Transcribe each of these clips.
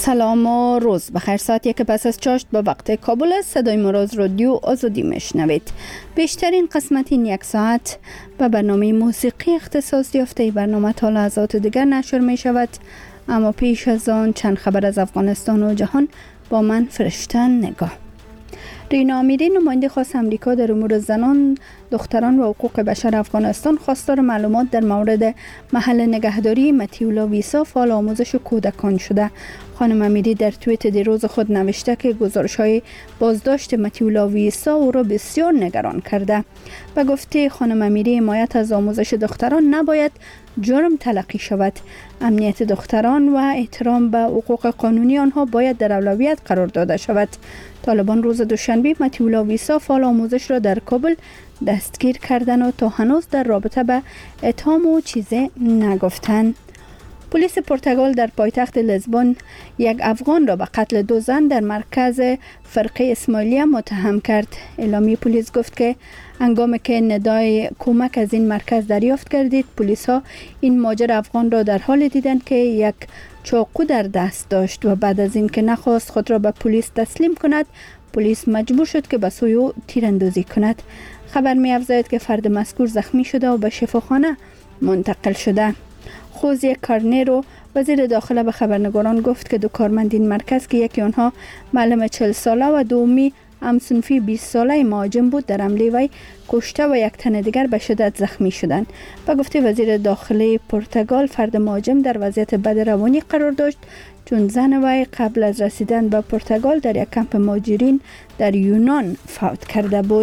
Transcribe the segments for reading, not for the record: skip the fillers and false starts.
سلام و روز بخیر. ساعت یک پس از چاشت به وقت کابل است. صدای مراز رادیو آزادی میشنوید. بیشترین قسمت این یک ساعت به برنامه موسیقی اختصاص یافته. برنامه تا لحظات دیگر نشر می شود، اما پیش از آن چند خبر از افغانستان و جهان با من فرشتن نگاه. رینا امیری، نماینده خاص امریکا در امور زنان، دختران و حقوق بشر افغانستان، خواستار معلومات در مورد محل نگهداری متیولا ویسا فعال آموزش کودکان شده. خانم امیری در توییت دیروز خود نوشته که گزارش‌های بازداشت متیولا ویسا او را بسیار نگران کرده. به گفته خانم امیری، حمایت از آموزش دختران نباید جرم تلقی شود. امنیت دختران و احترام به حقوق قانونی آنها باید در اولویت قرار داده شود. طالبان روز دوشنبه متیولا ویسا فعال آموزش را در کابل دستگیر کردند و تا هنوز در رابطه به اتهام و چیزی نگفتند. پلیس پرتغال در پایتخت لیزبون یک افغان را به قتل دو زن در مرکز فرقه اسماعیلیه متهم کرد. اعلامیه پلیس گفت که هنگامی که ندای کمک از این مرکز دریافت کردید، پلیس ها این ماجر افغان را در حال دیدند که یک چاقو در دست داشت و بعد از این که نخواست خود را به پلیس تسلیم کند، پلیس مجبور شد که به سوی او تیراندازی کند. خبر می افزاید که فرد مذکور زخمی شده و به شفاخانه منتقل شده. خوزی کارنیرو، وزیر داخله، به خبرنگاران گفت که دو کارمند این مرکز که یکی آنها معلم 40 ساله و دومی همسنفی 20 ساله مهاجم بود، در حمله وی کشته و یک تن دیگر به شدت زخمی شدند. به گفته وزیر داخله پرتغال، فرد مهاجم در وضعیت بد روانی قرار داشت چون زن وی قبل از رسیدن به پرتغال در یک کمپ مهاجرین در یونان فوت کرده بود.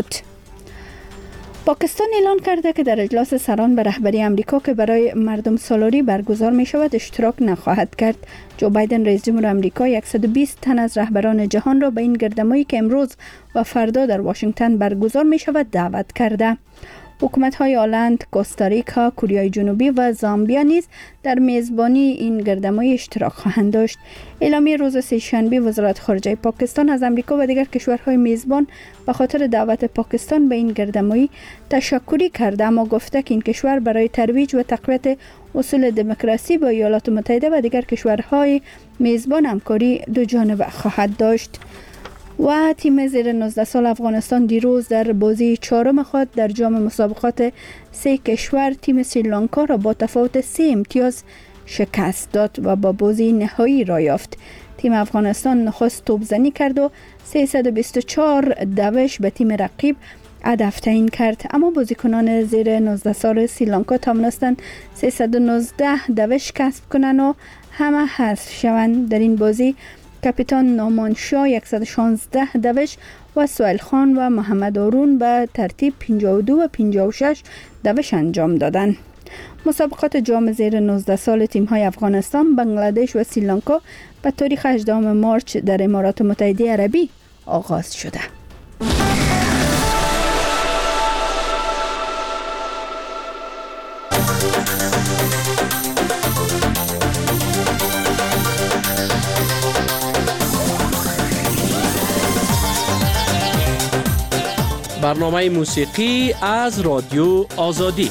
پاکستان اعلان کرده که در اجلاس سران به رهبری امریکا که برای مردم سالاری برگزار می شود اشتراک نخواهد کرد. جو بایدن رئیس جمهور امریکا 120 تن از رهبران جهان را به این گردمایی که امروز و فردا در واشنگتن برگزار می شود دعوت کرده. حکومت‌های هلند، کوستاریکا، کره جنوبی و زامبیا نیز در میزبانی این گردمایی اشتراک خواهند داشت. اعلامیه روز سه‌شنبه وزارت خارجه پاکستان از امریکا و دیگر کشورهای میزبان به خاطر دعوت پاکستان به این گردمایی تشکری کرده، اما گفته که این کشور برای ترویج و تقویت اصول دموکراسی با ایالات متحده و دیگر کشورهای میزبان همکاری دوجانبه خواهد داشت. و تیم زیر 19 سال افغانستان دیروز در بازی چهارم خود در جام مسابقات 3 کشور تیم سریلانکا را با تفاوت 3 امتیاز شکست داد و با بازی نهایی را یافت. تیم افغانستان نخست توپزنی کرد و 324 دوش به تیم رقیب هدف تعیین کرد، اما بازیکنان زیر 19 سال سریلانکا توانستند 319 دوش کسب کنند و همه حذف شوند. در این بازی کاپیتان نومان شاه 116 دوش و سویل خان و محمد هارون به ترتیب 52 و 56 دوش انجام دادند. مسابقات جام زیر 19 سال تیم‌های افغانستان، بنگلادش و سریلانکا به تاریخ 18 مارس در امارات متحده عربی آغاز شده. برنامه موسیقی از رادیو آزادی.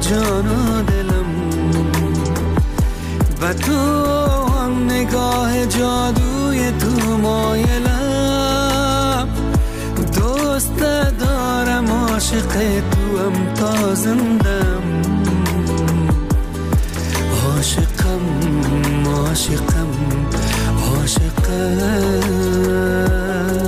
جان و دلم. و تو آن نگاه جادوی تو مایلم، دوست دارم عاشق تو هم تا زندم. عاشقم عاشقم عاشقم.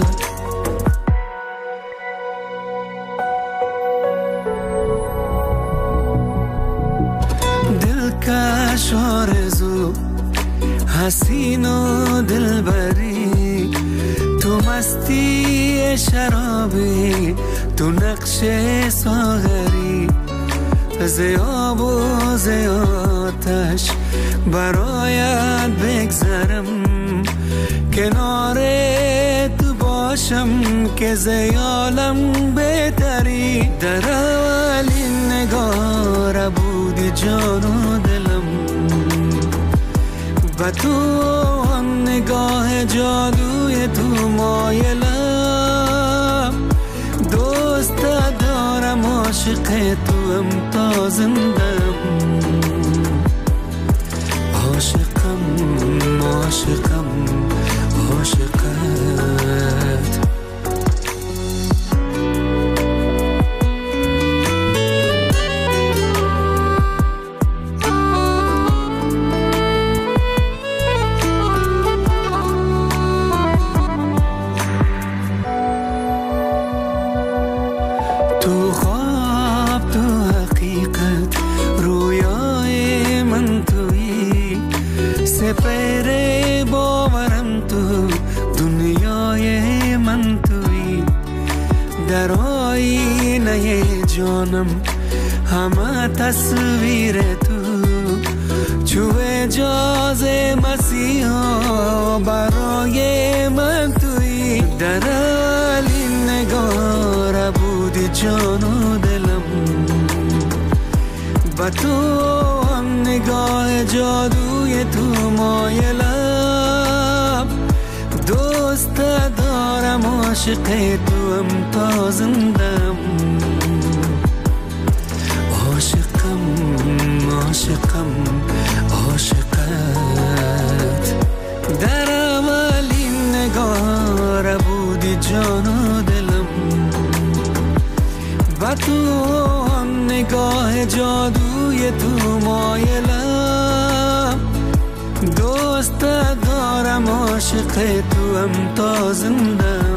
دلکش آرزو حسین و دلبری، تو مستی شرابی، تو نقش ساغری، زیاب و زیاتش برایت بگذرم، کنار تو باشم که زیالم بهتری. در اولین نگاه بودی جان و دلم، و تو آن نگاه جادوی تو مایلم، دوست دارم عاشق تو هم تا زندم. عاشقم عاشقم عاشقت. تو خواب تو حقیقت رویای من تویی، سپر باورم تو دنیای من تویی. در آینه جانم همه تصویر تو، چو اجازه مسیحا برای من تویی. در اولین نگاه بودی جان و دلم، و تو هم نگاه جادوی تو مایلم، دوست دارم عاشق تو هم تا زندم. عاشقم عاشقم عاشقت. در اولین نگاه بودی جان و دلم، و تو آن نگاه جادوی تو مایلم، دوست دارم عاشق تو هم تا زندم.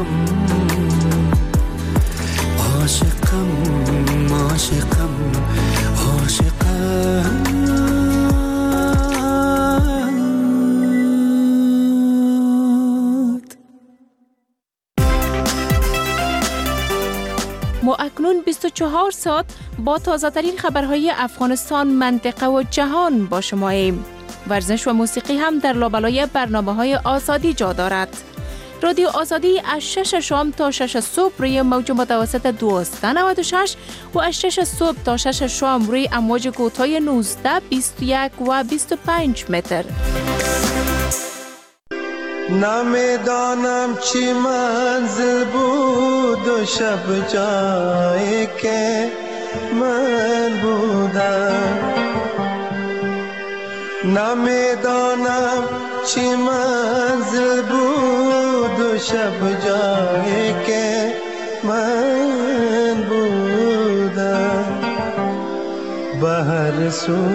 عاشقم عاشقم عاشقم. ما اکنون 24 ساعت با تازه‌ترین خبرهای افغانستان، منطقه و جهان با شماییم. ورزش و موسیقی هم در لابلای برنامه‌های آزادی جا دارد. رادیو آزادی از 6 شام تا 6 صبح روی موج متوسط 1296 و از 6 صبح تا 6 شام روی امواج کوتاه 19، 21 و 25 متر. نمیدانم چی منزل بود و شب جایی که من بودم. نمیدانم چی منزل بود و شب جایی که من بودم. بهر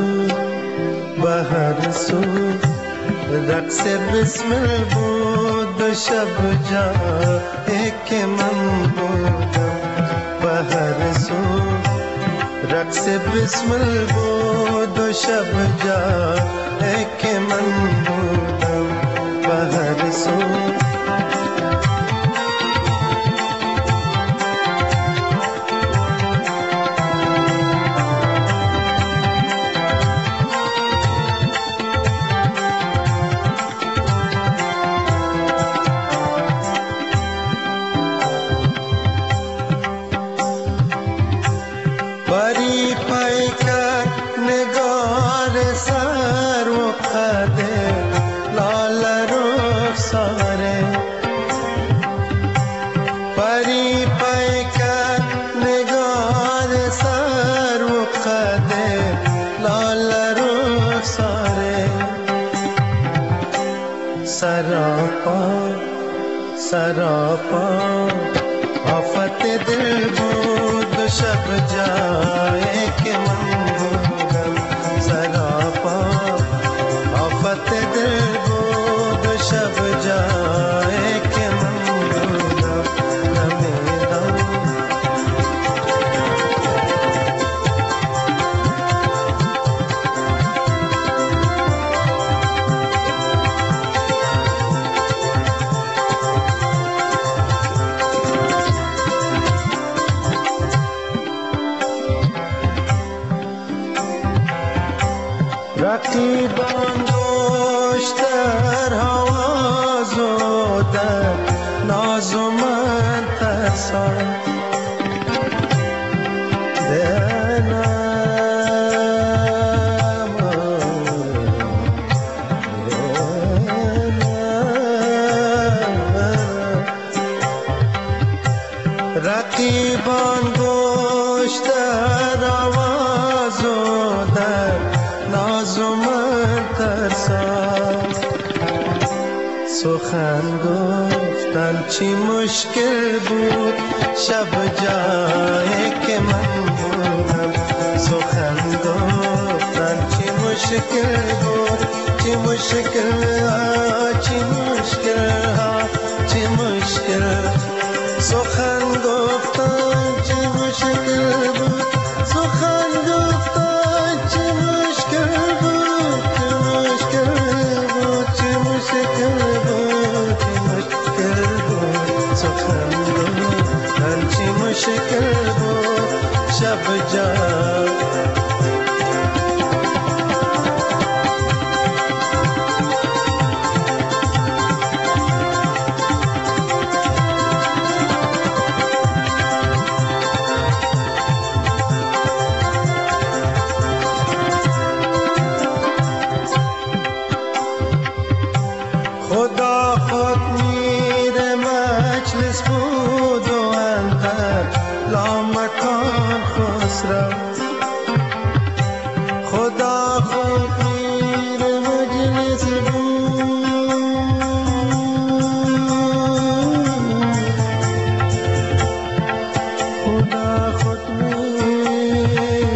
سو رقص بسمل بود و شب جایی که من بودم. بهر سو رقص بسمل بود و شب جایی که من بودم. بهر سو نگار سر و قده سراپا آفت دل بود و شب جای که من بودم سراپا آفت دل بود و شب جای که من بودم نمیدم رقیبان گوش در حواز و در ناز و من ترسان رقیبان گوش در حواز و در ناز و من ترسان سخن گفتن چی مشکل بود شب جایی که من بودم سخن گفتن چی مشکل بود چی مشکل ها چی مشکل ها چی مشکل سخن گفتن چی مشکل بود سخن گفتن چی مشکل بود چی مشکل بود چی مشکل بود چی مشکل بود سخن گفتن چی مشکل بود شب جا خدا خود میر مجلس بود و اندر لامکان خسرو خدا خود میر مجلس بود خدا خود میر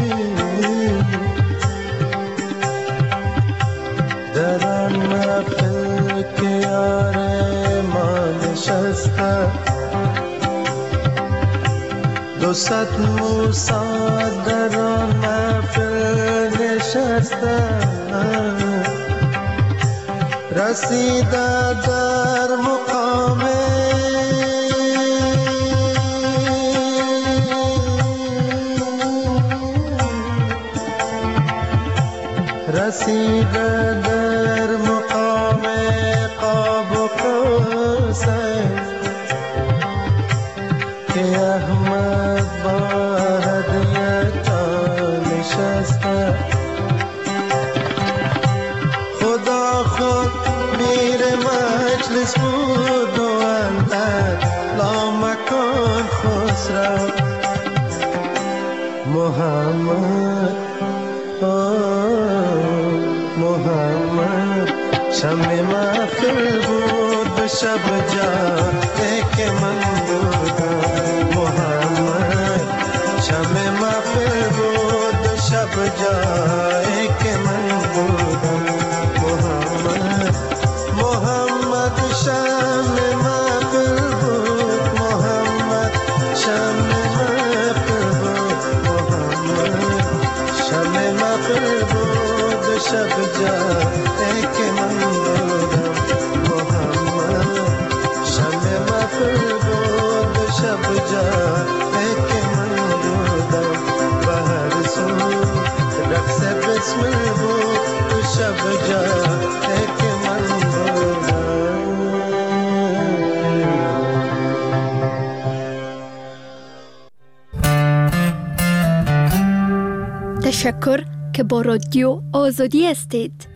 در محفل که یار ما نشسته 200 موسی در آن محفل نشسته رسیده در مقام رسیده در مقام قاب و قوسین که احمد با هدیت نشسته خدا خود میر مجلس بود و اندر لامکان خسرو محمد محمد شمع محفل بود به شب جایی که من بودم محمد شمع محفل بود به شب جایی که من بودم محمد محمد شمع محفل بود محمد شمع محفل بود محمد شمع محفل بود به شب جایی که من بودم محمد شمع محفل بود به شب جایی که من بودم و هر سو رقص بسمل بود به شب جایی که من بودم تشکر که با رادیو آزادی هستید.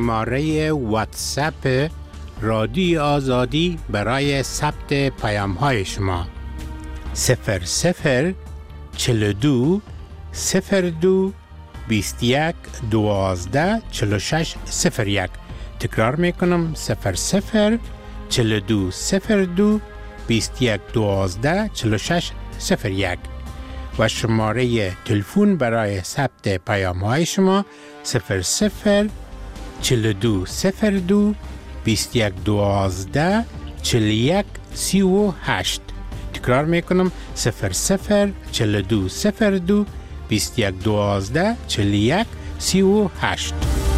شماره واتساپ رادیو آزادی برای ثبت پیام‌های شما 00 42 02 21 12 46 01. تکرار میکنم 00 42 02 21 12 46 01 و شماره تلفن برای ثبت پیام‌های شما 00 42 02 21 12 41 38. تکرار میکنم 00 42 02 21 12 41 38.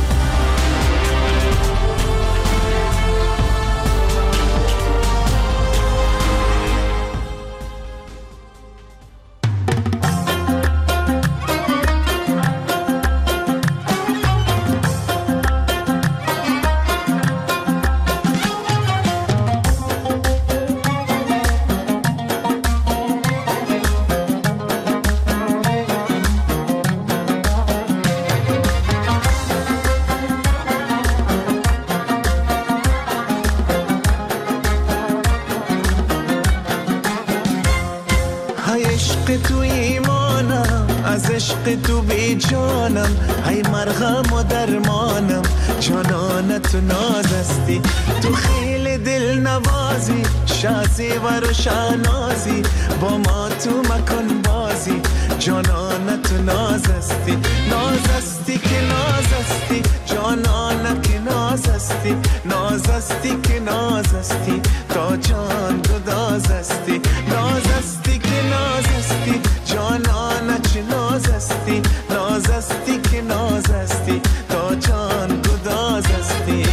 تو بی جانم ای مرهم و درمانم جانانت نازستی تو خیلی دل نوازی شازی و روشنازی با ما تو مکن بازی جانانت نازستی نازستی که نازستی جانانت که نازستی نازستی که نازستی تا جان گدازستی نازستی که نازستی جانانت نازستی نازستی که نازستی تا جان گدازستی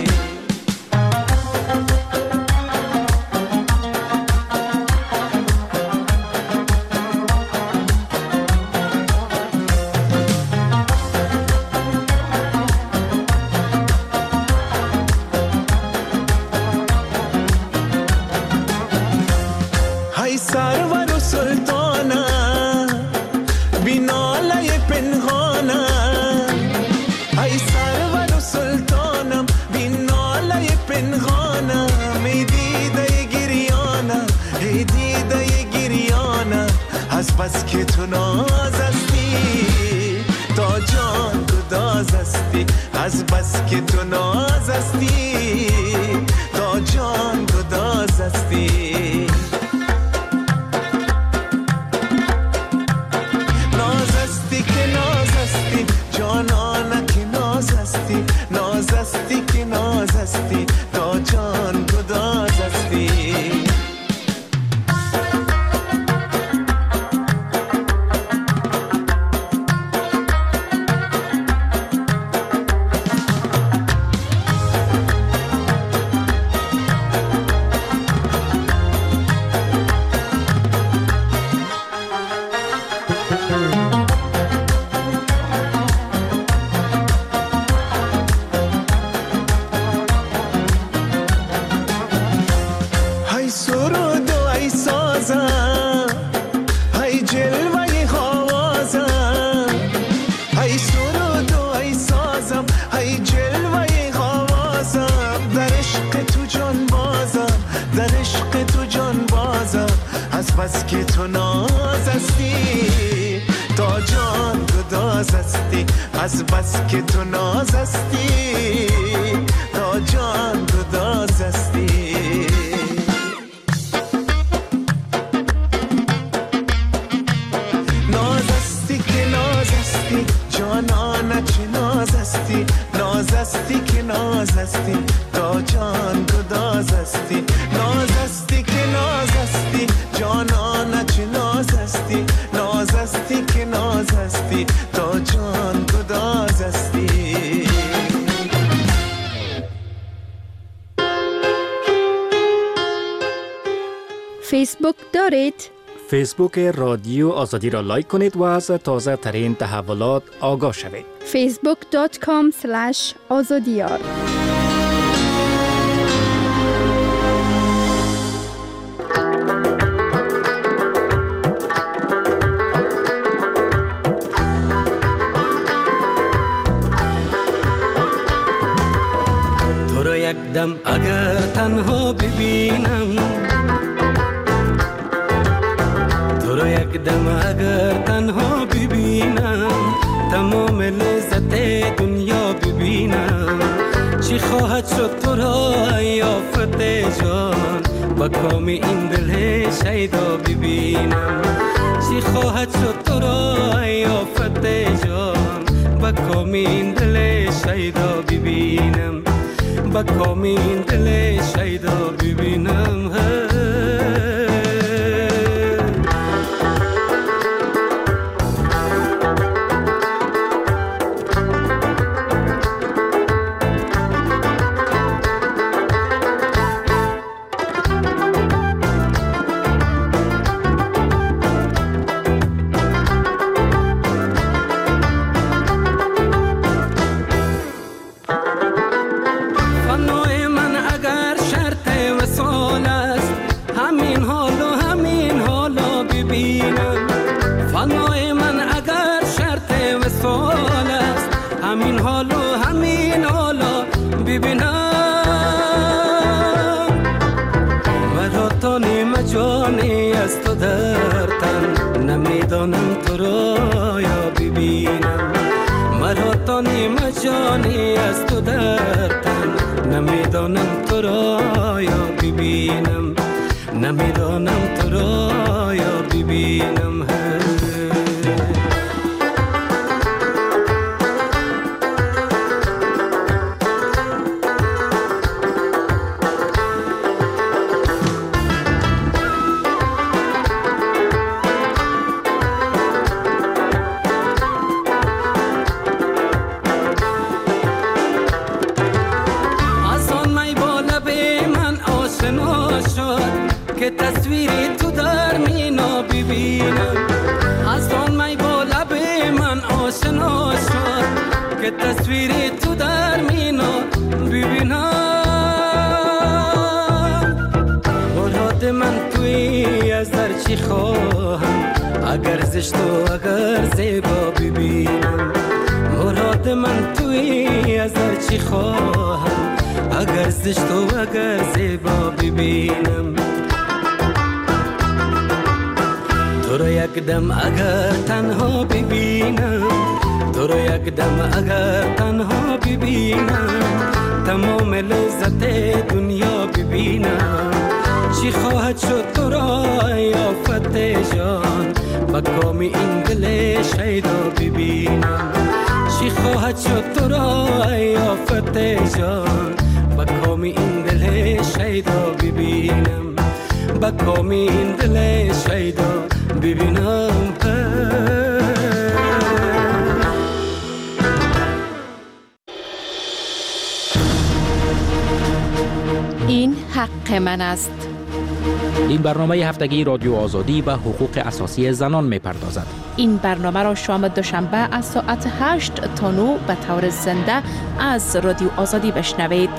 های سرور و سلطانم بیناله پنهانم ای سرور و سلطانم بیناله پنهانم ای دیده گریانم ای دیده گریانم از بس که تو نازستی تا جان گدازستی از بس که تو نازستی تا جان گدازستی نازستی که نازستی تا جان گدازستی بس که تو نازستی تا جان گدازستی از بس که تو نازستی تا جان گدازستی نازستی که نازستی جانانت نازستی نازستی که نازستی تا جان گدازستی نازستی که نازستی جانانت نازستی نازستی که نازستی تا جان گدازستی فیسبوک دارید؟ فیسبوک رادیو آزادی را لایک کنید و از تازه ترین تحولات آگاه شوید. facebook.com/azadiyar دم اگر تنها ببینم، تو را یک دم اگر تنها ببینم، تمام لذت دنیا ببینم. چی خواهد شد تو را یافت جان، با کام این دل شیدا ببینم. چی خواهد شد تو را یافت جان، با کام این دل شیدا ببینم. با کام این دل شیدا ببینم. جانی از تو در تن، نمیدانم تو را یا ببینم. مرا تا نیم جانی از تو در تن، نمیدانم تو را یا ببینم. نمیدانم تو را یا ببینم. که تصویری تو در مینا ببینم. از آن می با لب من آشنا شد، که تصویری تو در مینا ببینم. مراد من توی از در چی خواهم، اگر زشت و اگر زیبا ببینم. مراد من توی از در چی خواهم، اگر زشت و اگر زیبا ببینم. تو را یک دم اگر تنها ببینم، تو را یک دم اگر تنها ببینم، تمام لذت دنیا ببینم. چی خواهد شد تو را یافت جان، با کام این دل شیدا ببینم. چی خواهد شد تو را یافت جان، با کام این دل شیدا ببینم. با کام این دل شیدا ببینم. این حق من است. این برنامه هفتگی رادیو آزادی به حقوق اساسی زنان می‌پردازد. این برنامه را شام دوشنبه از ساعت 8 تا 9 به طور زنده از رادیو آزادی بشنوید.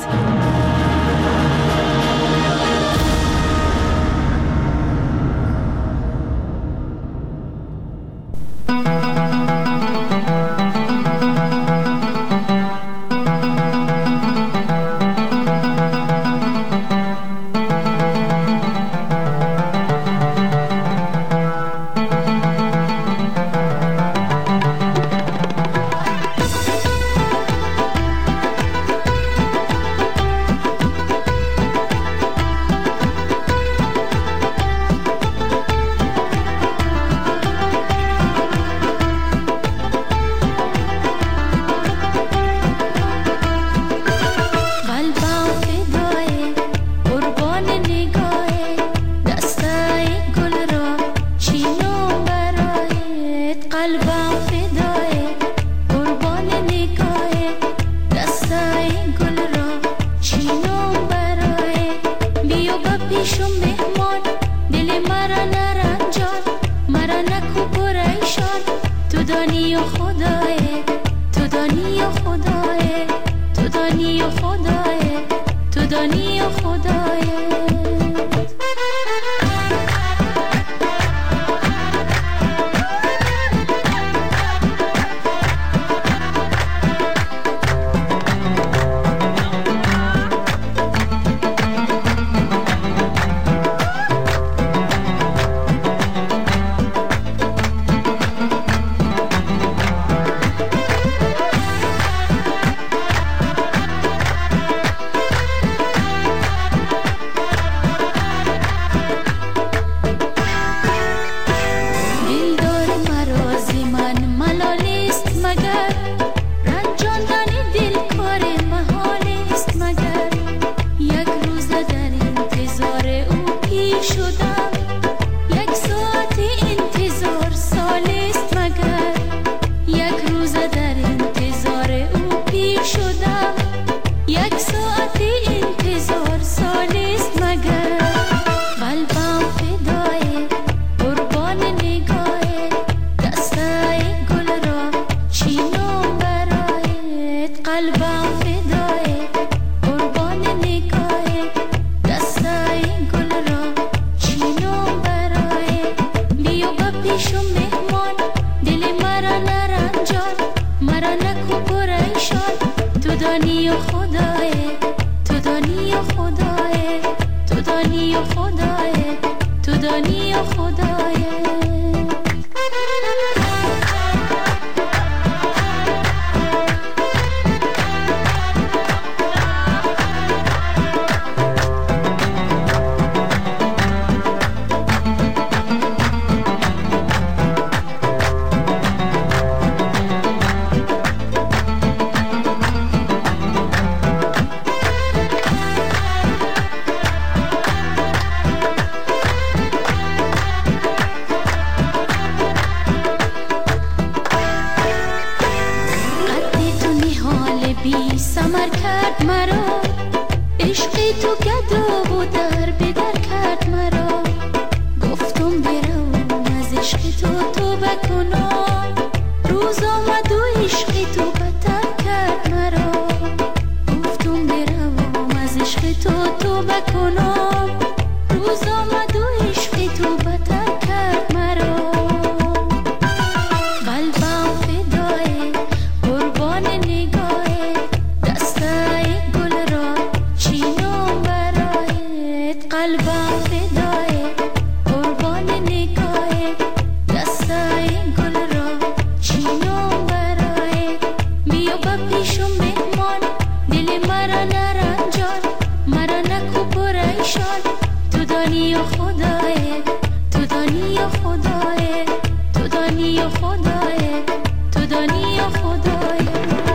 پیشم مهمان، دل مرا نرنجان، مرا نکو پریشان. تو دانی و خدای، تو دانی و خدای، تو دانی و خدای، تو دانی و خدای. سمر کرد مرا، عشقی تو گدو و در بدر کرد مرا. گفتم برم از عشقی تو بکنم، روز آمد و عشقی تو بتر کرد مرا. گفتم برم از عشقی تو بکنم، روز آمد و عشقی تو بتر کرد مرا. قلبم فدای قربان نگاه، قلبم فدای قربان نگاه، دستای گل را چینم برای. بیا با پیشم مهمان، دل مرا نرنجان، مرا نکو پریشان. تو دانی و خدای، تو دانی و خدای، تو دانی و خدای، تو دانی و خدای.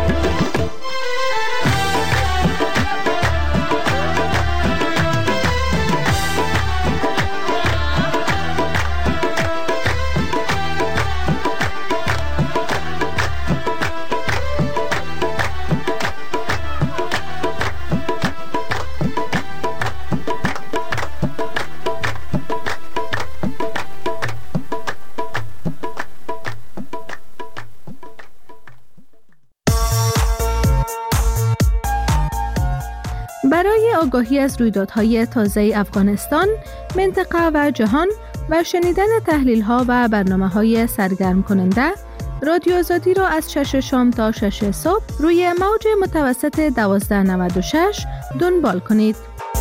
برای آگاهی از رویدادهای تازه افغانستان، منطقه و جهان و شنیدن تحلیل‌ها و برنامه‌های سرگرم کننده، رادیو آزادی را از 6 شام تا 6 صبح روی موج متوسط 1296 دنبال کنید.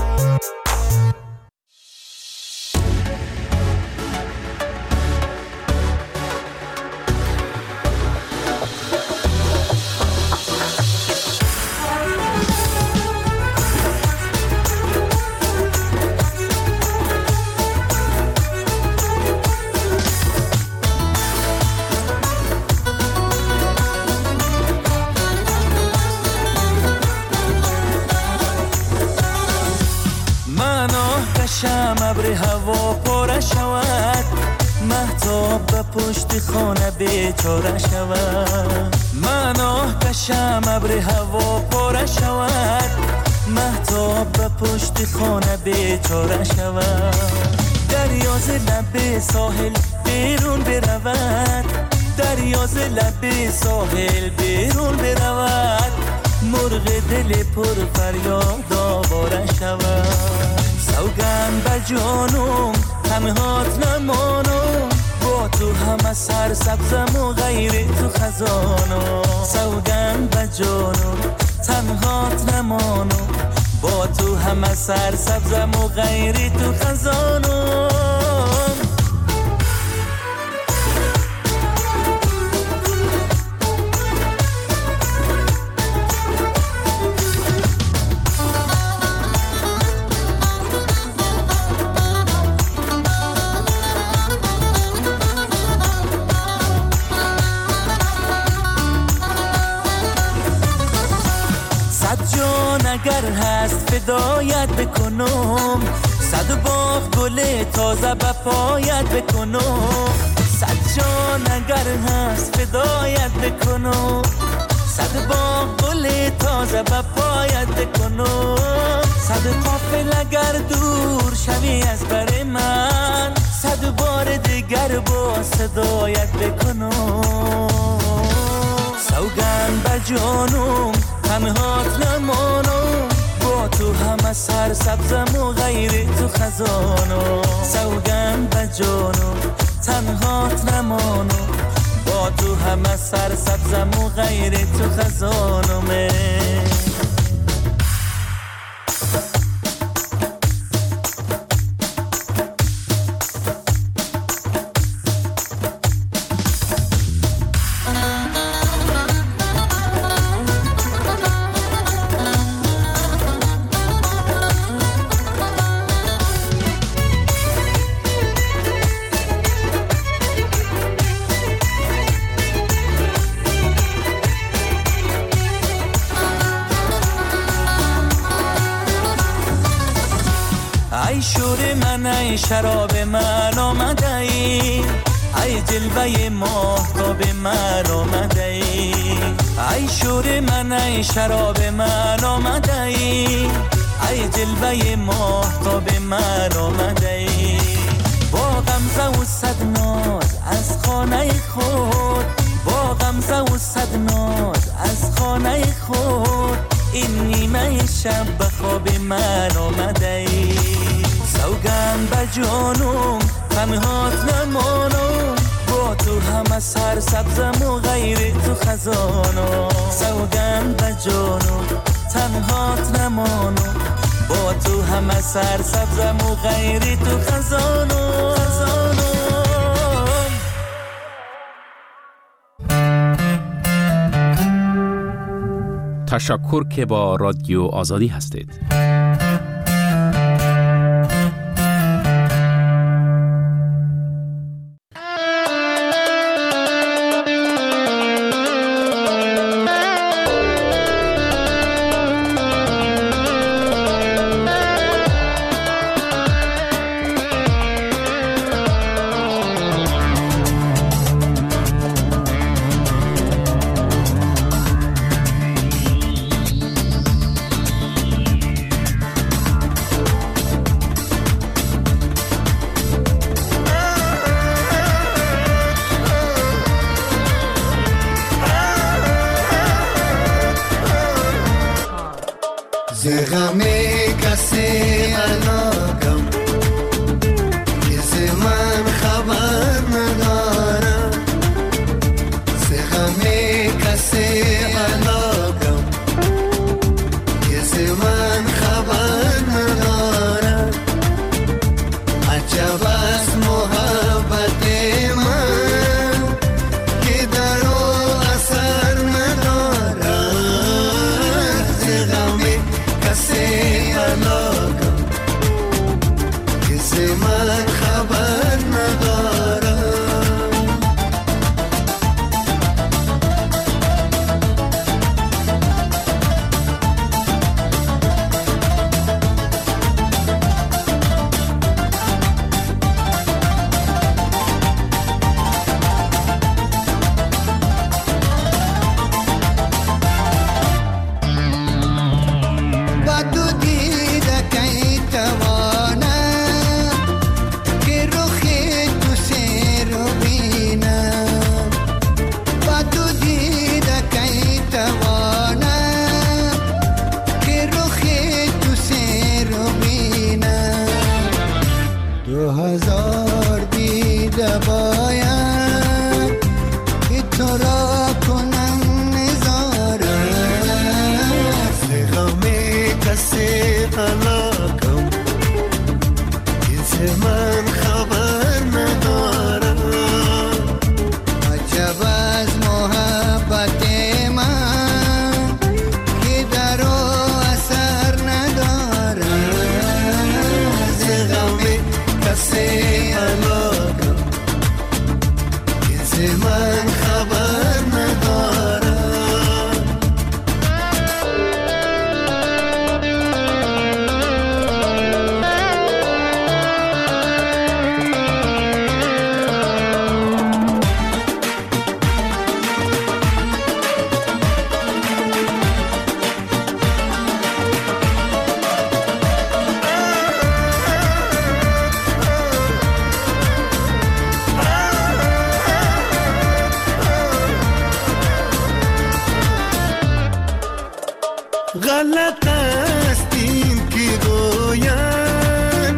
ابر هوا پاره شود، مهتاب به پشت خانه بیچاره شود. من آه کشم ابر هوا پاره شود، مهتاب به پشت خانه بیچاره شود. دریا ز لب ساحل بیرون برود، دریا ز لب ساحل بیرون برود. مرغ دل پر فریاد آواره شود. سوگند به جانم تنهات نمانم، با تو همه سر سبزم و غیر تو خزانم. سوگند به جانم تنهات نمانم، با تو همه سر سبزم و غیر تو خزانم. اگر هست فدایت بکنم، صد باغ گل تازه به پایت بکنم. صد جان اگر هست فدایت بکنم، صد باغ گل تازه به پایت بکنم. صد قافل اگر دور شوی از بر من، صد بار دیگر با صدایت بکنم. سوگند به جانم تنهات نمانم، با تو همه سر سبزم و غیر تو خزانم. سوگند به جانم تنهات نمانم، تو همه سرسبزم و غیر تو خزانمه. ای شور من ای شراب من آمده ای، ای جلوه ماهتاب من آمده ای. ای شور من ای شراب من آمده ای، ای جلوه ماهتاب من آمده ای. با غمزه و صد ناز از خانه خود، با غمزه و صد ناز از خانه خود، این نیمه شب به خواب من آمده ای. سوگند به جانم تنهات نمانم، با تو همه سرسبزم و غیر تو خزانم. سوگند به جانم تنهات نمانم، با تو همه سرسبزم و غیر تو خزانم. تشکر که با رادیو آزادی هستید. زغمی کسی علاقم کسی من خبر ندارم. زغمی کسی علاقم کسی من خبر ندارم. عجب از محبت من که در او اثر ندارم. زغمی کسی علاقم کسی من خبر ندارم. غلط است این که گویم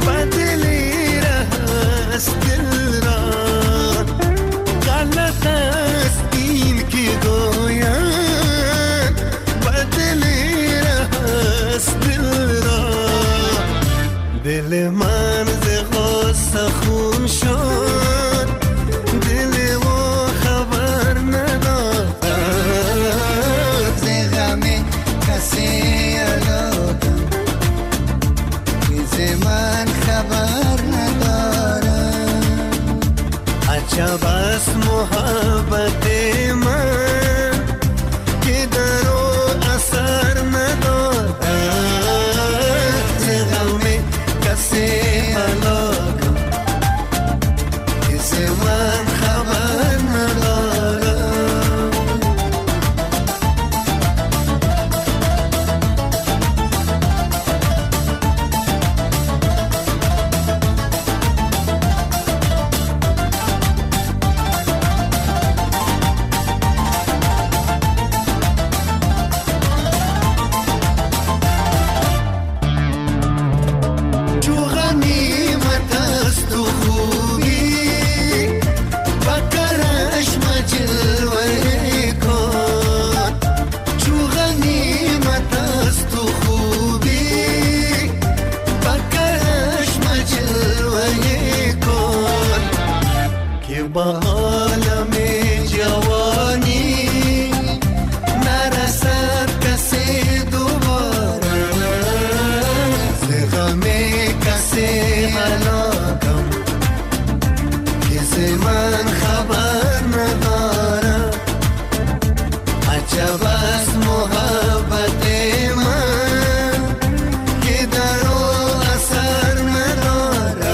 بدلی است دل را. غلط عجب است محبت من که در او اثر ندارد ز غم کسی هلاکم که ز من خبر ندارد. با عالم جوانی نرسد کسی دوباره ز غم کسی هلاکم که ز من خبر ندارد. عجب است محبت من که در او اثر ندارد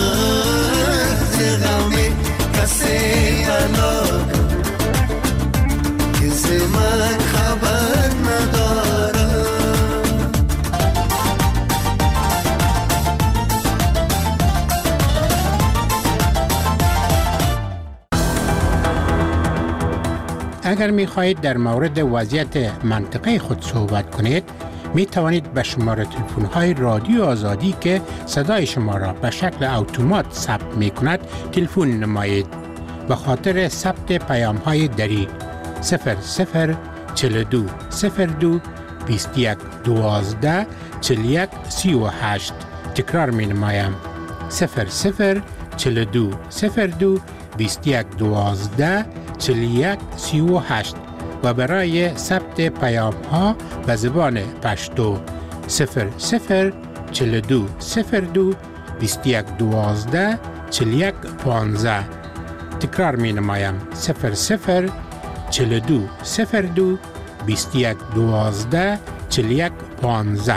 ز غم کسی هلاکم که ز من خبر ندارد. اگر می خواهید در مورد وضعیت منطقه خود صحبت کنید می توانید به شماره تلفن های رادیو آزادی که صدای شما را به شکل اتومات ثبت می کند تلفن نمایید. به خاطر ثبت پیام های دری 00 42 02 21 12 41 38 تکرار می نمایم 00 42 02 21 12 41 38 و برای ثبت پیام ها به زبان پشتو 00 42 02 21 12 41 15 تکرار می نمایم 00 42 02 21 12 41 15.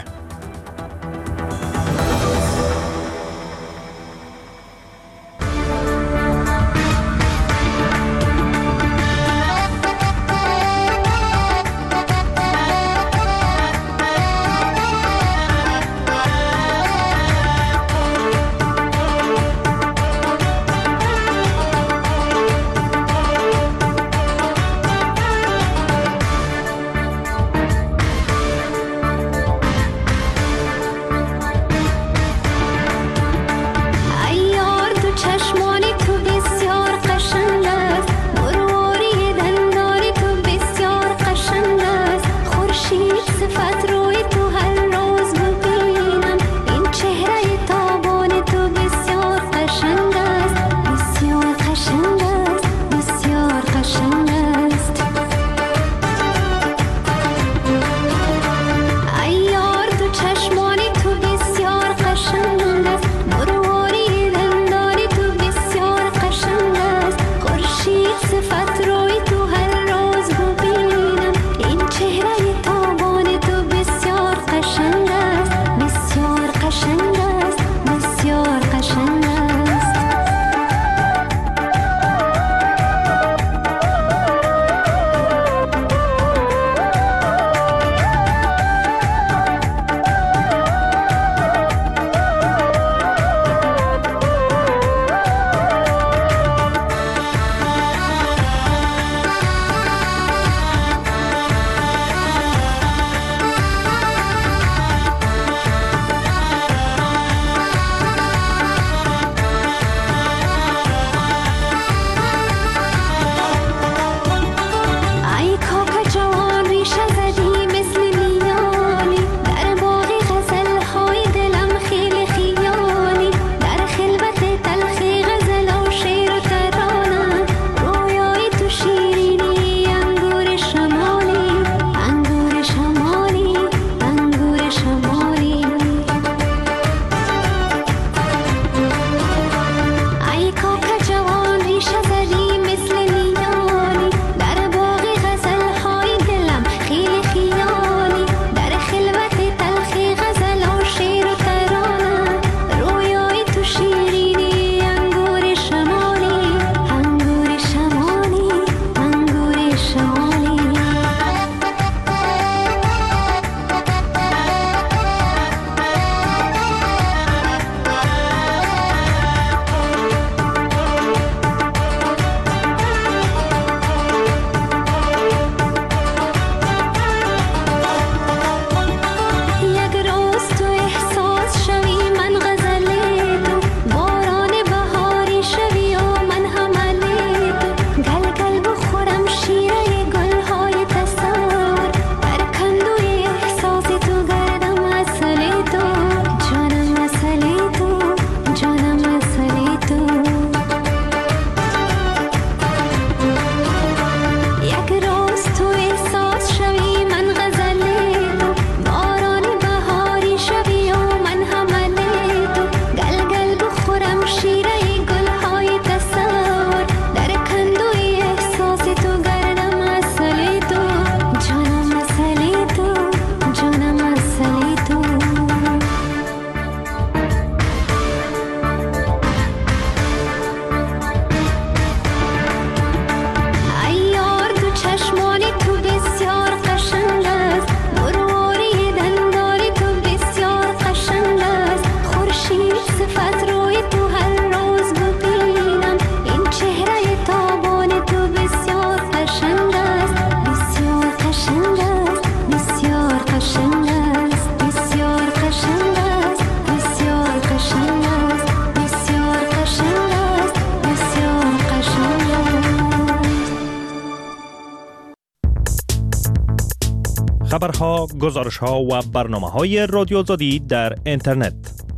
خبرها، گزارشها و برنامه‌های رادیو آزادی در اینترنت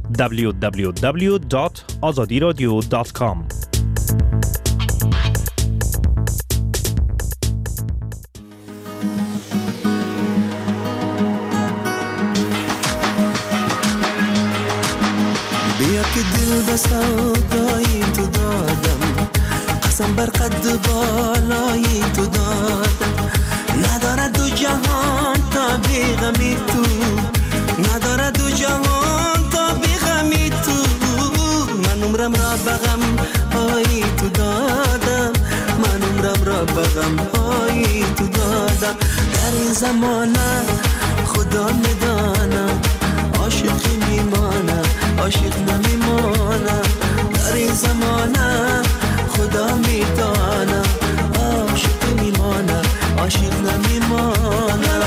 www.azadiradio.com. بیا که دل به سودایی تو دادم، قسم بر قد بالایی تو دادم. نداره دو جهان تا بی غمی تو، نداره دو جهان تا بی غمی تو. من عمرم را بغم هایی تو دادم، من عمرم را بغم هایی تو دادم. در این زمانه خدا میدانم، عاشقی میمانم، عاشق نمیمانم. در این زمانه خدا میدانم، عاشق میمانم، عاشق نمیمانم.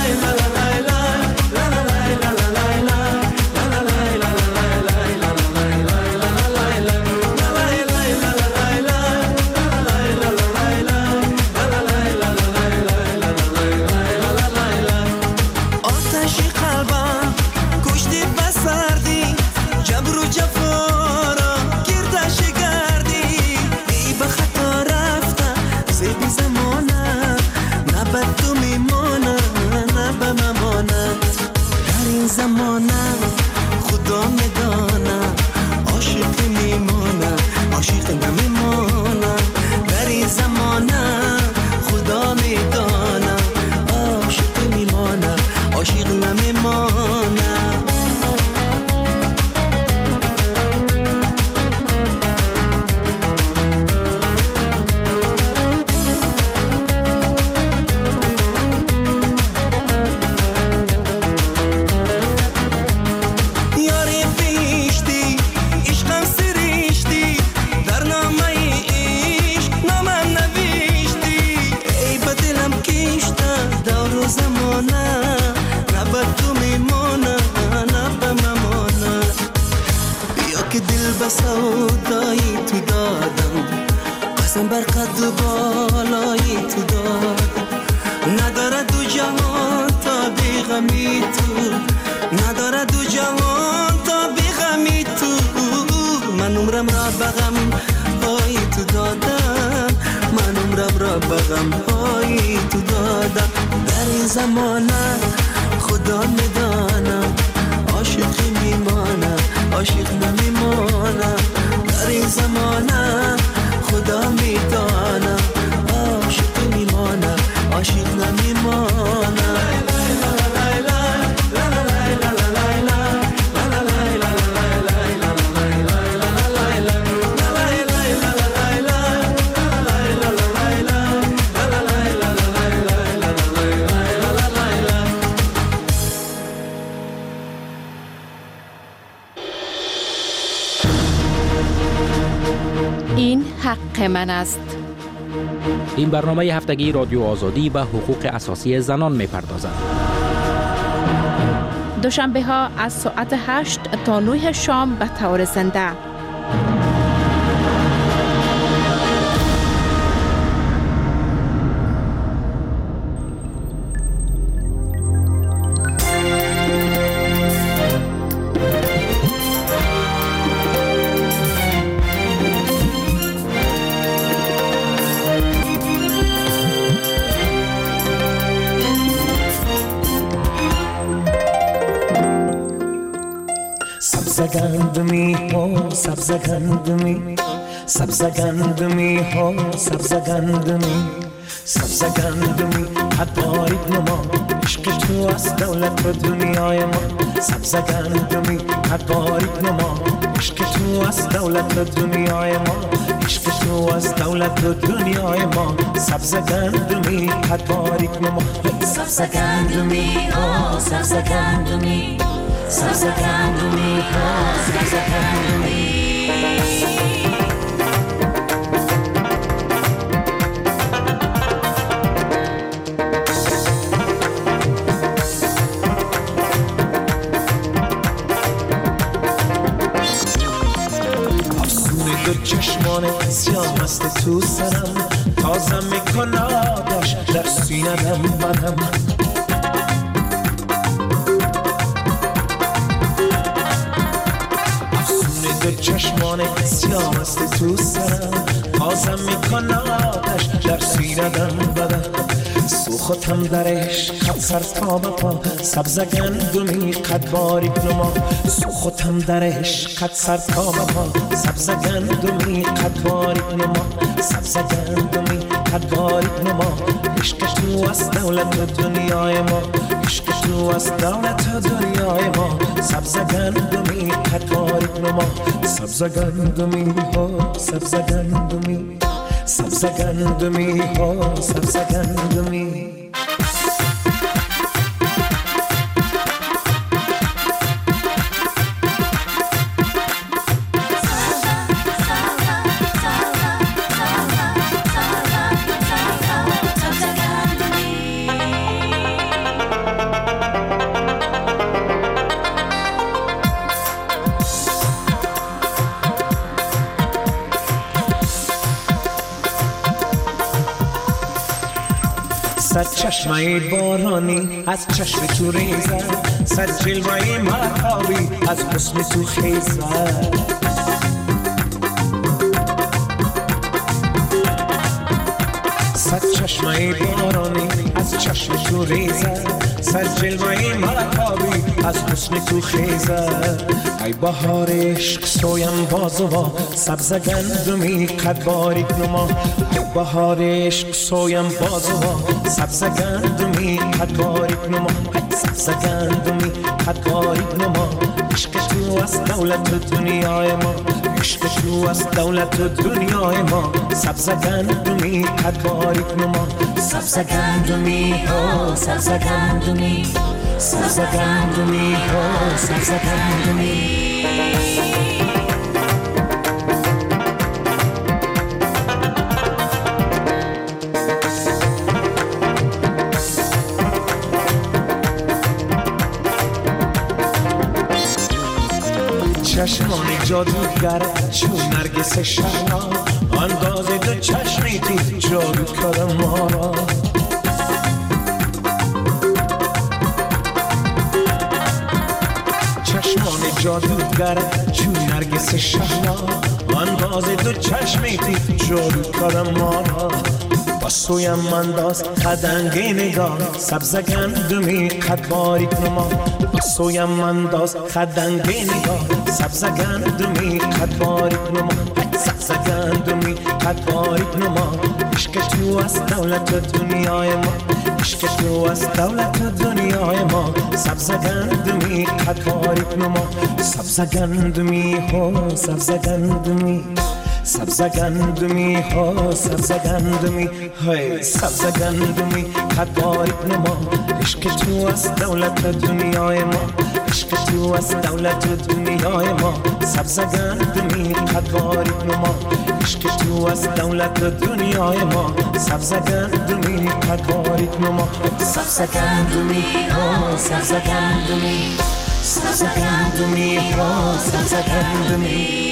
این حق من است. این برنامه هفتگی رادیو آزادی به حقوق اساسی زنان می‌پردازد. دوشنبه ها از ساعت 8 تا 9 شام به طور زنده. Sabzagandmi ho, sabzagandmi, sabzagandmi ho, sabzagandmi, sabzagandmi حبایت نما عشق تو از دولت و دنیای ما. sabzagandmi حبایت نما عشق تو از دولت و دنیای ما. عشق تو از دولت و دنیای ما. sabzagandmi حبایت نما. sabzagandmi ho, sabzagandmi. Sabzagandmi ho, sabzagandmi. افسونه دو چشمان سیاه است تو سرم، تازه میکنه آدش در سینه‌ام منم. چشمان سیاه است تو سرم، بازم میکنه آتش در سینه‌ام بدم. سوختم در عشقت سر تا به پا، سبز گندمی قد باریک نما. سوختم در عشقت سر تا به پا، سبز گندمی قد باریک نما. سبز گندمی قد باریک نما. عشق تو از دولت دنیای ما، عشق تو از دولت دنیای ما. سبز گندمی قد باریک نما. سبز گندمی ها، سبز گندمی، سبز گندمی ها، سبز گندمی. صد چشمه بارانی از چشم تو ریزد، صد جلوه مهتابی از حسن تو خیزد. صد چشمه بارانی از چشم تو ریزد، صد جلوه مهتابی از حسن تو خیزد. ای بهار عشق سویم بازوا، سبز گندمی قد باریک نما. ای بهار عشق سویم بازوا، سبز گندمی قد باریک نما. سبز گندمی قد باریک نما. عشق تو از دولت دنیای ما، عشق تو از دولت دنیای ما. سبز گندمی قد باریک نما. سبز گندمی ها، سبز گندمی، سبز گندمی ها، سبز گندمی. چشمان جادوگر چون نرگس شهلا، انداز دو چشمی تی جادو کردم ما را. چشمان جادوگر چون نرگس شهلا، انداز دو چشمی تی جادو کردم ما را. با سویم انداز خدنگی نگاه، سبز گندمی قد باریک نما. با سویم انداز خدنگی نگاه، سبز گندمی قد باریک نما. سبز گندمی قد باریک نما. عشق تو از دولت دنیای ما، عشق تو از دولت دنیای ما. سبز گندمی قد باریک نما. سبز گندمی ها، سبز گندمی، سبز گندمی ها، سبز گندمی های. سبز گندمی قد باریک نما. عشق تو از دولت دنیای ما، عشق تو از دولت دنیای ما. سبز گندمی قد باریک نما. عشق تو از دولت دنیای ما. سبز گندمی قد باریک نما. سبز گندمی ها، سبز گندمی، سبز گندمی ها، سبز گندمی.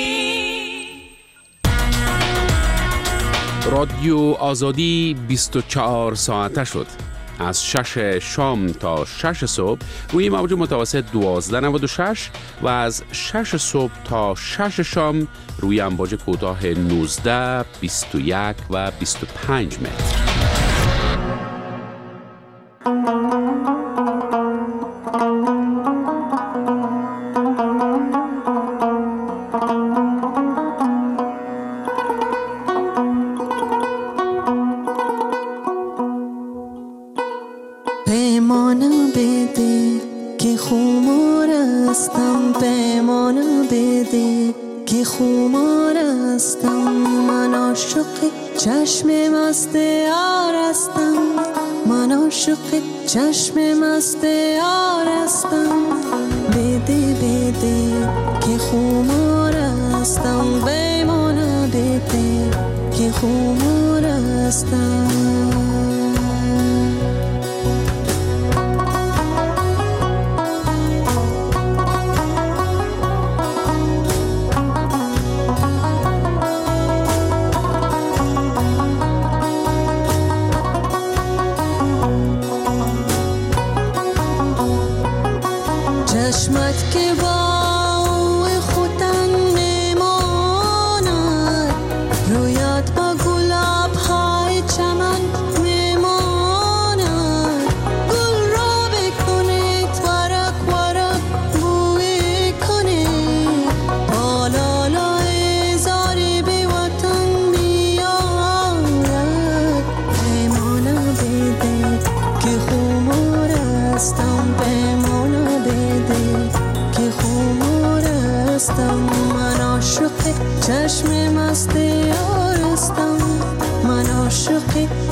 رادیو آزادی 24 ساعته شد. از 6 شام تا 6 صبح روی موج متوسط 1296 و از 6 صبح تا 6 شام روی امواج کوتاه 19، 21 و 25 متر. چشم مست یار هستم، بده بده که خمار هستم، بمانا بده که خمار هستم. چشمت که با خودن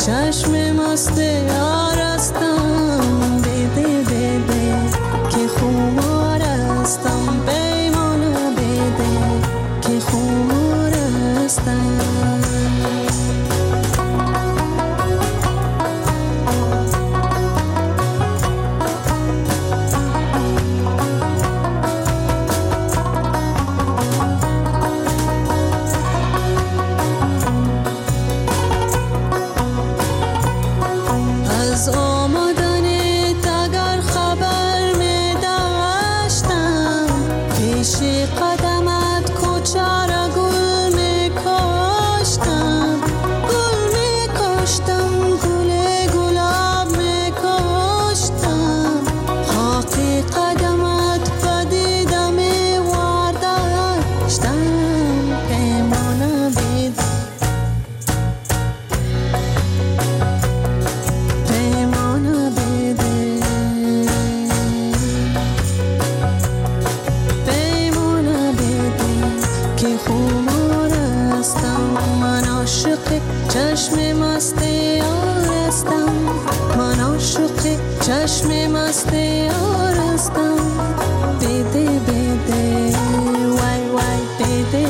چشم مست یار هستم، بده بده که خمار هستم، پیمانه بده که خمار هستم. چشم مست یار هستم، بده بده وای وای بده